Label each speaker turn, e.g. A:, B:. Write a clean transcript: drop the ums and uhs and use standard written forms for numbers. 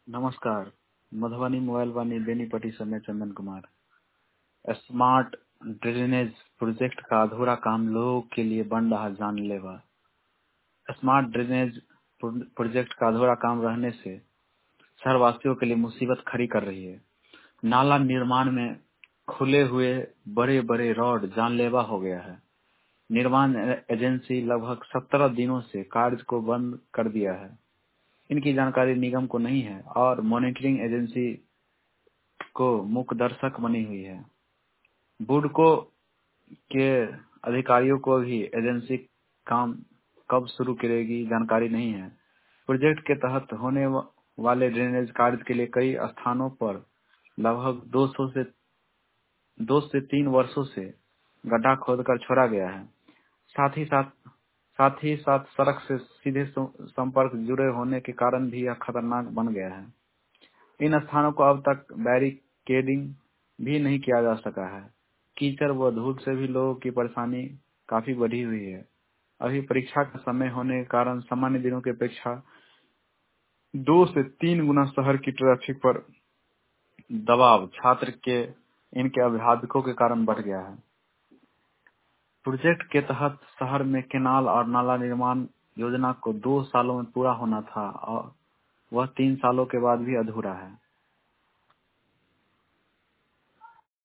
A: नमस्कार। मधुबनी मोबाइल वाणी बेनीपट्टी से मैं Chandan Kumar. Smart drainage project का अधूरा काम लोगों के लिए बन रहा जानलेवा। स्मार्ट ड्रेनेज प्रोजेक्ट का अधूरा काम रहने से शहरवासियों के लिए मुसीबत खड़ी कर रही है। नाला निर्माण में खुले हुए बड़े बड़े रॉड जानलेवा हो गया है। निर्माण एजेंसी लगभग 17 दिनों से कार्य को बंद कर दिया है। इनकी जानकारी निगम को नहीं है और मॉनिटरिंग एजेंसी को मुख्य दर्शक बनी हुई है। बुडको के अधिकारियों को भी एजेंसी काम कब शुरू करेगी जानकारी नहीं है। प्रोजेक्ट के तहत होने वाले ड्रेनेज कार्य के लिए कई स्थानों पर लगभग 2 से 3 वर्षों से गड्ढा खोदकर छोड़ा गया है। साथ ही साथ सड़क से सीधे संपर्क जुड़े होने के कारण भी यह खतरनाक बन गया है। इन स्थानों को अब तक बैरिकेडिंग भी नहीं किया जा सका है। कीचड़ व धूल से भी लोगों की परेशानी काफी बढ़ी हुई है। अभी परीक्षा का समय होने के कारण सामान्य दिनों की अपेक्षा 2 से 3 गुना शहर की ट्रैफिक पर दबाव छात्र के इनके अभिभावकों के कारण बढ़ गया है। प्रोजेक्ट के तहत शहर में केनाल और नाला निर्माण योजना को 2 सालों में पूरा होना था और वह 3 सालों के बाद भी अधूरा है।